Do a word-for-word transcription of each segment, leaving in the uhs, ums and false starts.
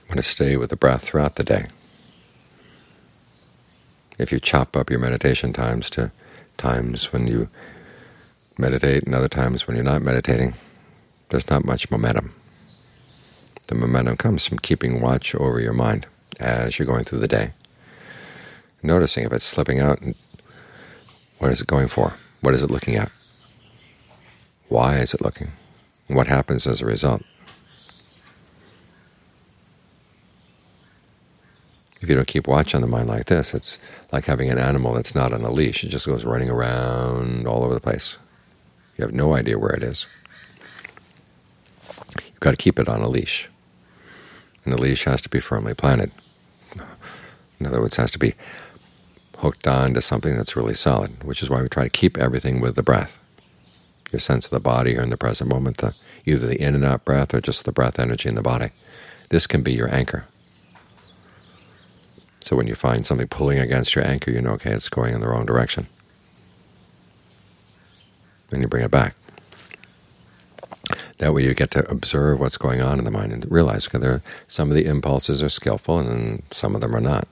want to stay with the breath throughout the day. If you chop up your meditation times to times when you meditate and other times when you're not meditating, there's not much momentum. The momentum comes from keeping watch over your mind as you're going through the day, noticing if it's slipping out, and what is it going for? What is it looking at? Why is it looking? What happens as a result? If you don't keep watch on the mind like this, it's like having an animal that's not on a leash. It just goes running around all over the place. You have no idea where it is. You've got to keep it on a leash. And the leash has to be firmly planted. In other words, it has to be hooked on to something that's really solid, which is why we try to keep everything with the breath. Your sense of the body here in the present moment, the, either the in and out breath or just the breath energy in the body. This can be your anchor. So when you find something pulling against your anchor, you know, okay, it's going in the wrong direction. Then you bring it back. That way you get to observe what's going on in the mind and realize because there, some of the impulses are skillful and some of them are not.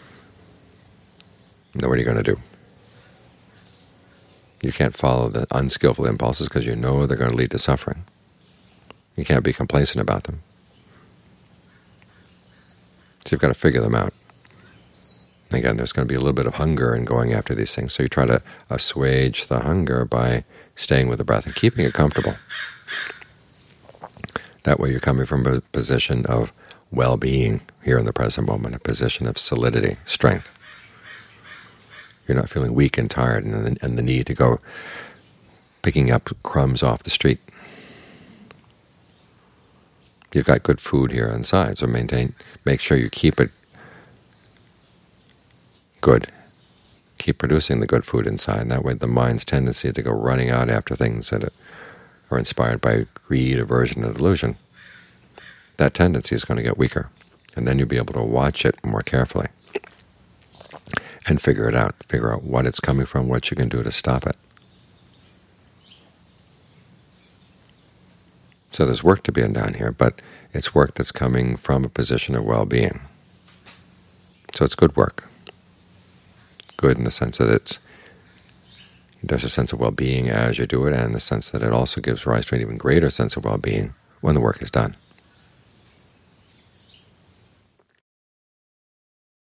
Now what are you going to do? You can't follow the unskillful impulses because you know they're going to lead to suffering. You can't be complacent about them. So you've got to figure them out. Again, there's going to be a little bit of hunger in going after these things, so you try to assuage the hunger by staying with the breath and keeping it comfortable. That way you're coming from a position of well-being here in the present moment, a position of solidity, strength. You're not feeling weak and tired and the, and the need to go picking up crumbs off the street. You've got good food here inside, so maintain, make sure you keep it good. Keep producing the good food inside, and that way the mind's tendency to go running out after things that are inspired by greed, aversion, and delusion, that tendency is going to get weaker, and then you'll be able to watch it more carefully and figure it out, figure out what it's coming from, what you can do to stop it. So there's work to be done here, but it's work that's coming from a position of well-being. So it's good work. Good in the sense that it's there's a sense of well-being as you do it, and in the sense that it also gives rise to an even greater sense of well-being when the work is done.